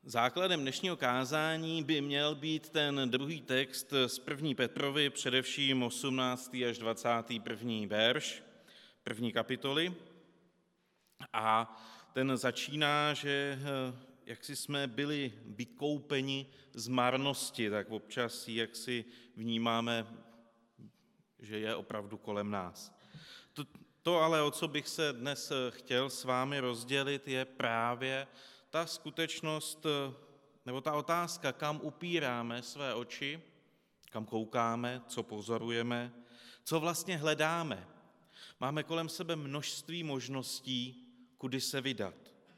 Základem dnešního kázání by měl být ten druhý text z 1. Petrovy, především 18. až 21. verš 1. kapitoly. A ten začíná, že jaksi jsme byli vykoupeni z marnosti, tak občas jaksi vnímáme, že je opravdu kolem nás. To ale, o co bych se dnes chtěl s vámi rozdělit, je právě ta skutečnost, nebo ta otázka, kam upíráme své oči, kam koukáme, co pozorujeme, co vlastně hledáme. Máme kolem sebe množství možností, kudy se vydat.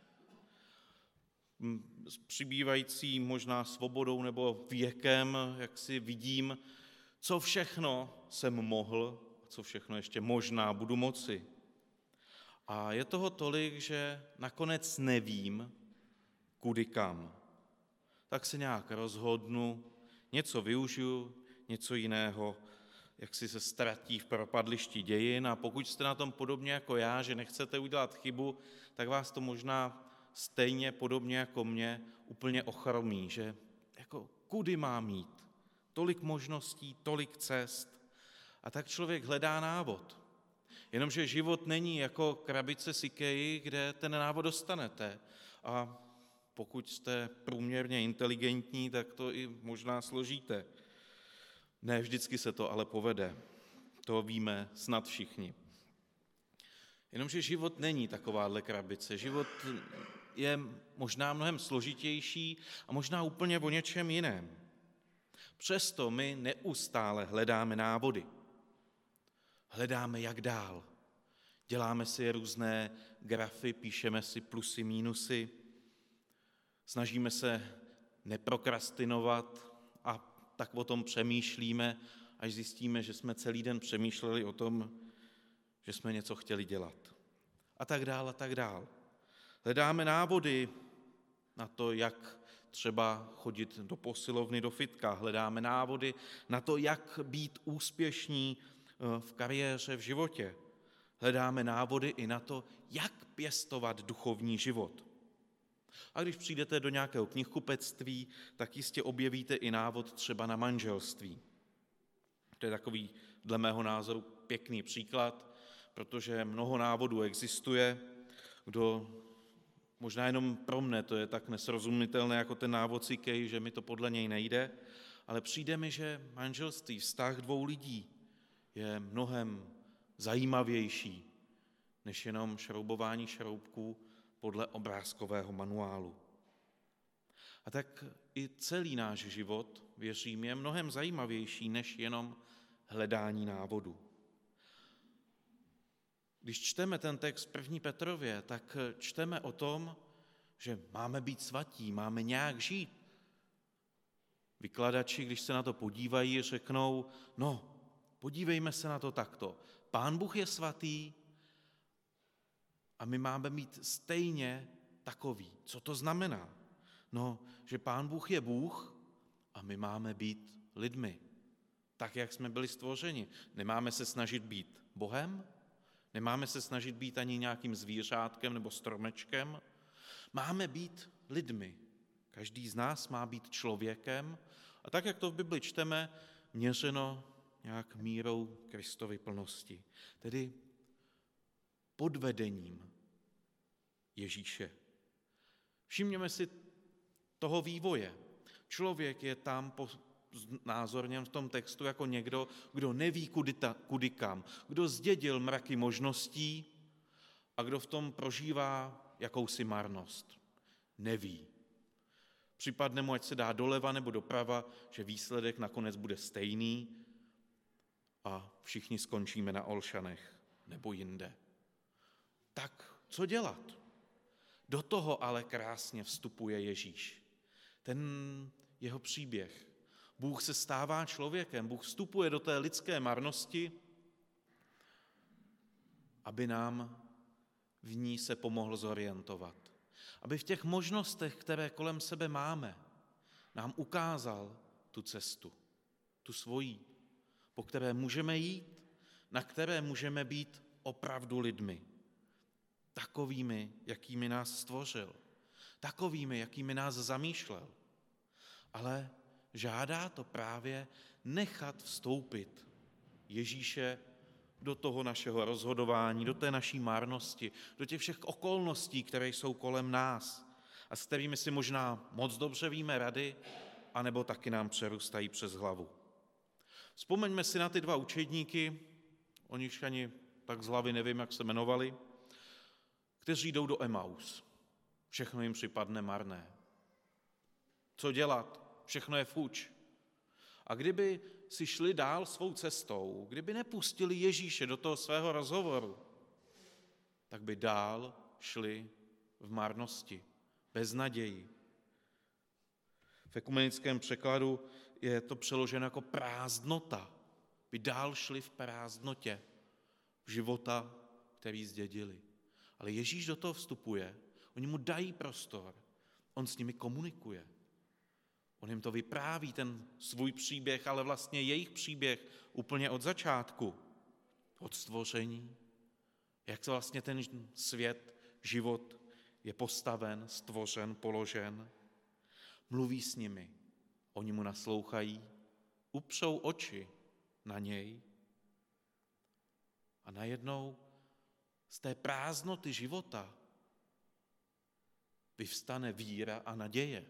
S přibývající možná svobodou nebo věkem, jak si vidím, co všechno jsem mohl, co všechno ještě možná budu moci. A je toho tolik, že nakonec nevím, kudy kam. Tak se nějak rozhodnu, něco využiju, něco jiného, jak si se ztratí v propadlišti dějin. A pokud jste na tom podobně jako já, že nechcete udělat chybu, tak vás to možná stejně podobně jako mě úplně ochromí, že jako kudy mám jít? Tolik možností, tolik cest. A tak člověk hledá návod. Jenomže život není jako krabice z IKEA, kde ten návod dostanete. A pokud jste průměrně inteligentní, tak to i možná složíte. Ne vždycky se to ale povede. To víme snad všichni. Jenomže život není takováhle krabice. Život je možná mnohem složitější a možná úplně o něčem jiném. Přesto my neustále hledáme návody. Hledáme, jak dál. Děláme si různé grafy, píšeme si plusy, mínusy, snažíme se neprokrastinovat a tak o tom přemýšlíme, až zjistíme, že jsme celý den přemýšleli o tom, že jsme něco chtěli dělat. A tak dál, a tak dál. Hledáme návody na to, jak třeba chodit do posilovny, do fitka. Hledáme návody na to, jak být úspěšní v kariéře, v životě. Hledáme návody i na to, jak pěstovat duchovní život. A když přijdete do nějakého knihkupectví, tak jistě objevíte i návod třeba na manželství. To je takový, dle mého názoru, pěkný příklad, protože mnoho návodů existuje, možná jenom pro mne to je tak nesrozumitelné jako ten návod IKEA, že mi to podle něj nejde, ale přijde mi, že manželství, vztah dvou lidí je mnohem zajímavější než jenom šroubování šroubků podle obrázkového manuálu. A tak i celý náš život, věřím, je mnohem zajímavější než jenom hledání návodu. Když čteme ten text 1. Petrově, tak čteme o tom, že máme být svatí, máme nějak žít. Vykladači, když se na to podívají, řeknou, podívejme se na to takto. Pán Bůh je svatý a my máme být stejně takový. Co to znamená? Že Pán Bůh je Bůh a my máme být lidmi. Tak, jak jsme byli stvořeni. Nemáme se snažit být Bohem, nemáme se snažit být ani nějakým zvířátkem nebo stromečkem. Máme být lidmi. Každý z nás má být člověkem a tak, jak to v Bibli čteme, měřeno nějak mírou Kristovy plnosti. Tedy pod vedením Ježíše. Všimněme si toho vývoje. Člověk je tam znázorněn v tom textu jako někdo, kdo neví kudy kam, kdo zdědil mraky možností a kdo v tom prožívá jakousi marnost. Neví. Připadne mu, ať se dá doleva nebo doprava, že výsledek nakonec bude stejný a všichni skončíme na Olšanech nebo jinde. Tak co dělat? Do toho ale krásně vstupuje Ježíš. Ten jeho příběh. Bůh se stává člověkem, Bůh vstupuje do té lidské marnosti, aby nám v ní se pomohl zorientovat. Aby v těch možnostech, které kolem sebe máme, nám ukázal tu cestu, tu svoji, po které můžeme jít, na které můžeme být opravdu lidmi. Takovými, jakými nás stvořil. takovými, jakými nás zamýšlel. Ale žádá to právě nechat vstoupit Ježíše do toho našeho rozhodování, do té naší marnosti, do těch všech okolností, které jsou kolem nás a s kterými si možná moc dobře víme rady, anebo taky nám přerůstají přes hlavu. Vzpomeňme si na ty dva učedníky, o nichž ani tak z hlavy nevím, jak se jmenovali, kteří jdou do Emaus. Všechno jim připadne marné. Co dělat? Všechno je fuč. A kdyby si šli dál svou cestou, kdyby nepustili Ježíše do toho svého rozhovoru, tak by dál šli v marnosti, bez naději. V ekumenickém překladu je to přeloženo jako prázdnota. By dál šli v prázdnotě života, který zdědili. Ale Ježíš do toho vstupuje, oni mu dají prostor, on s nimi komunikuje. On jim to vypráví, ten svůj příběh, ale vlastně jejich příběh úplně od začátku, od stvoření, jak vlastně ten svět, život je postaven, stvořen, položen. Mluví s nimi, oni mu naslouchají, upřou oči na něj a najednou z té prázdnoty života vyvstane víra a naděje.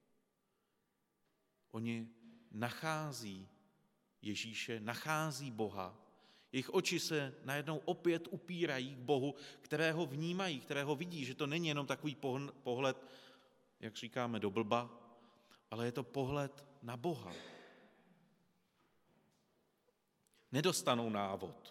Oni nachází Ježíše, nachází Boha. Jejich oči se najednou opět upírají k Bohu, kterého vnímají, kterého vidí, že to není jenom takový pohled, jak říkáme, do blba, ale je to pohled na Boha. Nedostanou návod.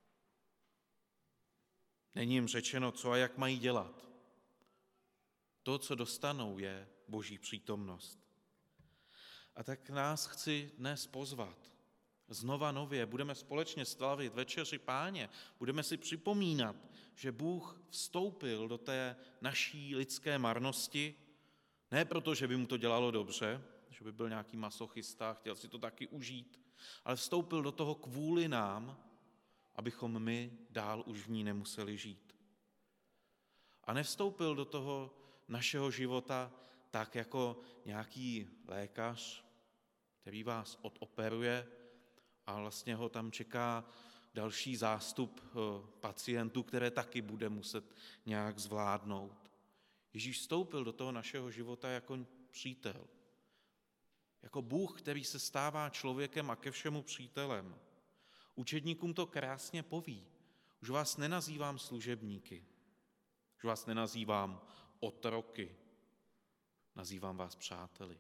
Není jim řečeno, co a jak mají dělat. To, co dostanou, je Boží přítomnost. A tak nás chci dnes pozvat. Znova nově budeme společně slavit večeři Páně. Budeme si připomínat, že Bůh vstoupil do té naší lidské marnosti, ne proto, že by mu to dělalo dobře, že by byl nějaký masochista, chtěl si to taky užít, ale vstoupil do toho kvůli nám, abychom my dál už v ní nemuseli žít. A nevstoupil do toho našeho života tak jako nějaký lékař, který vás odoperuje a vlastně ho tam čeká další zástup pacientů, které taky bude muset nějak zvládnout. Ježíš vstoupil do toho našeho života jako přítel, jako Bůh, který se stává člověkem a ke všemu přítelem. Učedníkům to krásně poví. Už vás nenazývám služebníky, už vás nenazývám otroky, nazývám vás přáteli.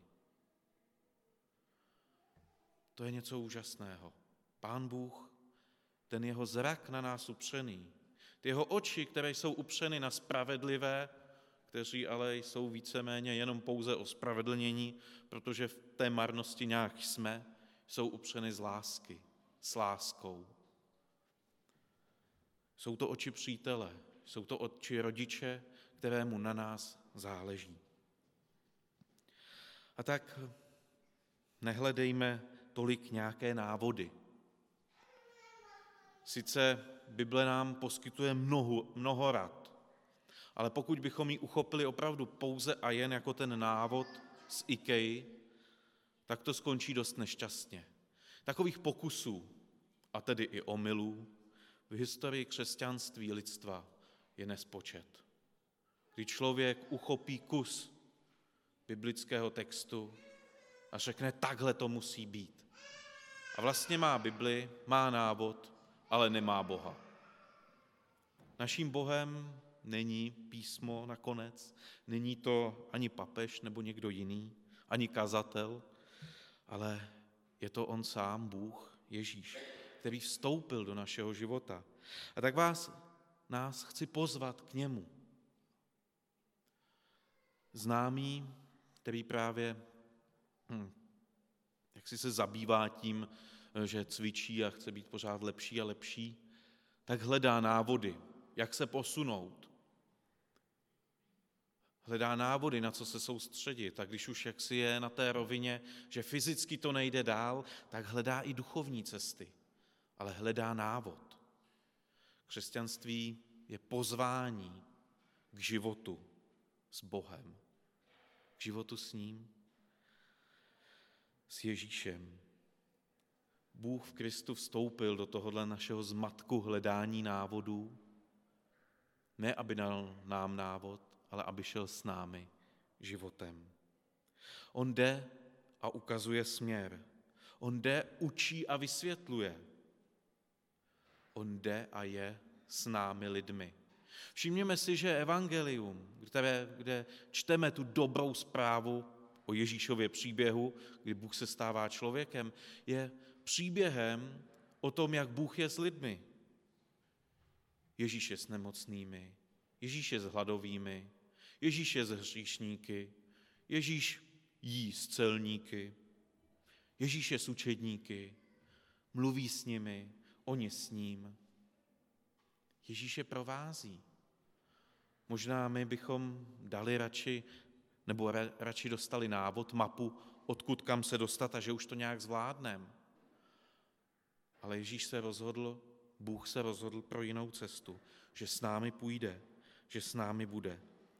To je něco úžasného. Pán Bůh, ten jeho zrak na nás upřený, ty jeho oči, které jsou upřeny na spravedlivé, kteří ale jsou víceméně jenom pouze ospravedlnění, protože v té marnosti nějak jsme, jsou upřeny z lásky, s láskou. Jsou to oči přítele, jsou to oči rodiče, kterému na nás záleží. A tak nehledejme tolik nějaké návody. Sice Bible nám poskytuje mnoho rad, ale pokud bychom ji uchopili opravdu pouze a jen jako ten návod z IKEA, tak to skončí dost nešťastně. Takových pokusů, a tedy i omylů, v historii křesťanství lidstva je nespočet. Kdy člověk uchopí kus biblického textu a řekne, takhle to musí být. A vlastně má Bibli, má návod, ale nemá Boha. Naším Bohem není písmo nakonec, není to ani papež nebo někdo jiný, ani kazatel, ale je to on sám, Bůh, Ježíš, který vstoupil do našeho života. A tak nás chci pozvat k němu. Známý, který právě jak si se zabývá tím, že cvičí a chce být pořád lepší a lepší, tak hledá návody, jak se posunout. Hledá návody, na co se soustředit. A když už jaksi je na té rovině, že fyzicky to nejde dál, tak hledá i duchovní cesty, ale hledá návod. Křesťanství je pozvání k životu s Bohem, životu s ním, s Ježíšem. Bůh v Kristu vstoupil do tohohle našeho zmatku hledání návodů, ne aby dal nám návod, ale aby šel s námi životem. On jde a ukazuje směr. On jde, učí a vysvětluje. On jde a je s námi lidmi. Všimněme si, že evangelium, kde čteme tu dobrou zprávu o Ježíšově příběhu, kdy Bůh se stává člověkem, je příběhem o tom, jak Bůh je s lidmi. Ježíš je s nemocnými, Ježíš je s hladovými, Ježíš je s hříšníky, Ježíš jí s celníky, Ježíš je s učedníky, mluví s nimi, oni s ním. Ježíš je provází. Možná my bychom dali radši dostali návod, mapu, odkud kam se dostat a že už to nějak zvládneme. Ale Ježíš se rozhodl, Bůh se rozhodl pro jinou cestu, že s námi půjde, že s námi bude.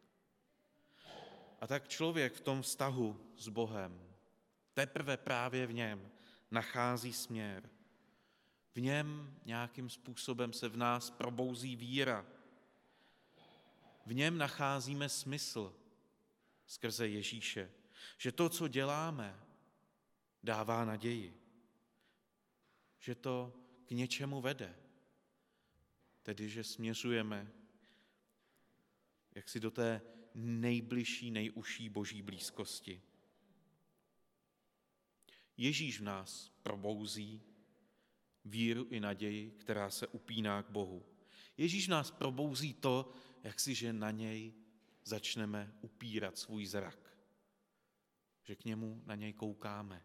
A tak člověk v tom vztahu s Bohem teprve právě v něm nachází směr. V něm nějakým způsobem se v nás probouzí víra. V něm nacházíme smysl skrze Ježíše, že to, co děláme, dává naději, že to k něčemu vede, tedy že směřujeme jaksi do té nejbližší, nejužší Boží blízkosti. Ježíš v nás probouzí víru i naději, která se upíná k Bohu. Ježíš v nás probouzí to, že na něj začneme upírat svůj zrak, že k němu na něj koukáme.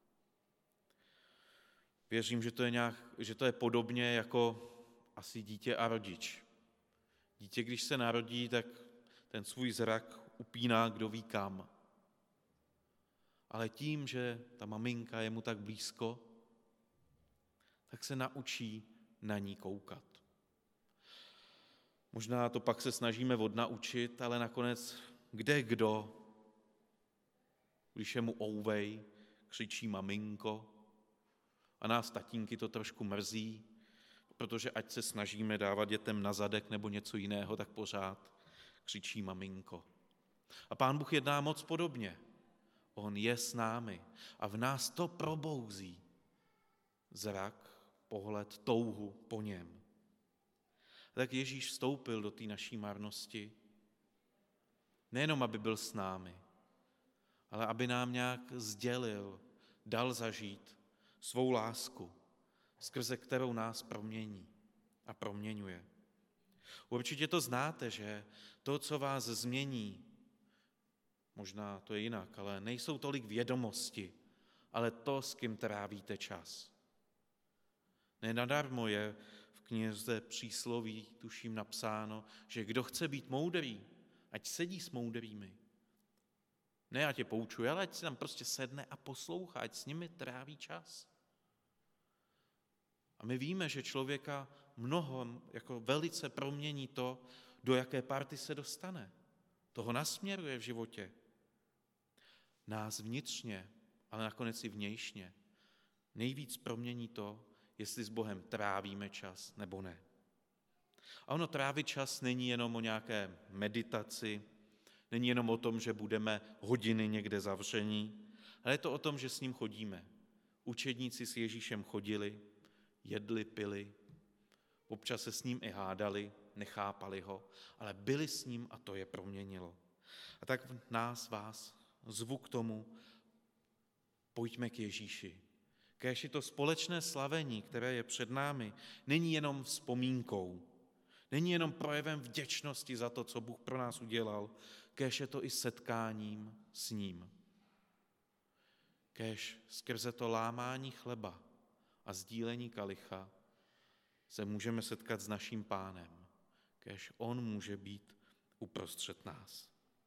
Věřím, že to je podobně jako asi dítě a rodič. Dítě, když se narodí, tak ten svůj zrak upíná kdo ví kam. Ale tím, že ta maminka je mu tak blízko, tak se naučí na ní koukat. Možná to pak se snažíme odnaučit, ale nakonec kde kdo, když je mu ouvej, křičí maminko a nás tatínky to trošku mrzí, protože ať se snažíme dávat dětem na zadek nebo něco jiného, tak pořád křičí maminko. A Pán Bůh jedná moc podobně. On je s námi a v nás to probouzí zrak, pohled, touhu po něm. A tak Ježíš vstoupil do té naší marnosti, nejenom aby byl s námi, ale aby nám nějak sdělil, dal zažít svou lásku, skrze kterou nás promění a proměňuje. Určitě to znáte, že to, co vás změní, možná to je jinak, ale nejsou tolik vědomosti, ale to, s kým trávíte čas. Nenadarmo je v knize Přísloví, tuším, napsáno, že kdo chce být moudrý, ať sedí s moudrými. Ne, ať je poučuje, ale ať si tam prostě sedne a poslouchá, ať s nimi tráví čas. A my víme, že člověka velice promění to, do jaké party se dostane. Toho nasměruje v životě. Nás vnitřně, ale nakonec i vnějšně. Nejvíc promění to, jestli s Bohem trávíme čas nebo ne. A ono trávit čas není jenom o nějaké meditaci, není jenom o tom, že budeme hodiny někde zavření, ale je to o tom, že s ním chodíme. Učedníci s Ježíšem chodili, jedli, pili, občas se s ním i hádali, nechápali ho, ale byli s ním a to je proměnilo. A tak vás zvu k tomu, pojďme k Ježíši. Kéž i to společné slavení, které je před námi, není jenom vzpomínkou, není jenom projevem vděčnosti za to, co Bůh pro nás udělal, kéž je to i setkáním s ním. Kéž skrze to lámání chleba a sdílení kalicha se můžeme setkat s naším Pánem, kéž on může být uprostřed nás.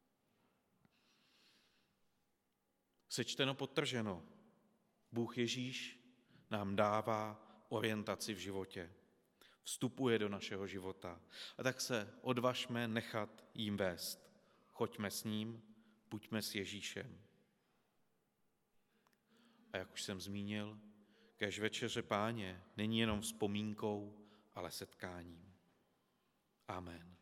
Sečteno, podtrženo, Bůh Ježíš nám dává orientaci v životě. Vstupuje do našeho života. A tak se odvažme nechat jím vést. Choďme s ním, Buďme s Ježíšem. A jak už jsem zmínil, kéž večeře Páně není jenom vzpomínkou, ale setkáním. Amen.